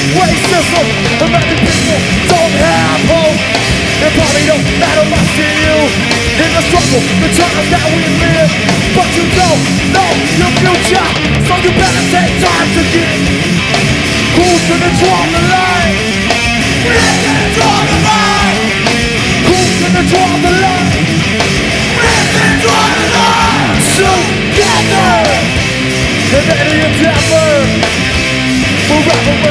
Racism, and many people don't have hope. It probably don't matter much to you in the struggle, the times that we live. But you don't know your future, so you better take time to get. Who's gonna draw the line? We're gonna draw the line. Who's gonna draw the line? We're gonna draw the line. Together, in any endeavor, forever.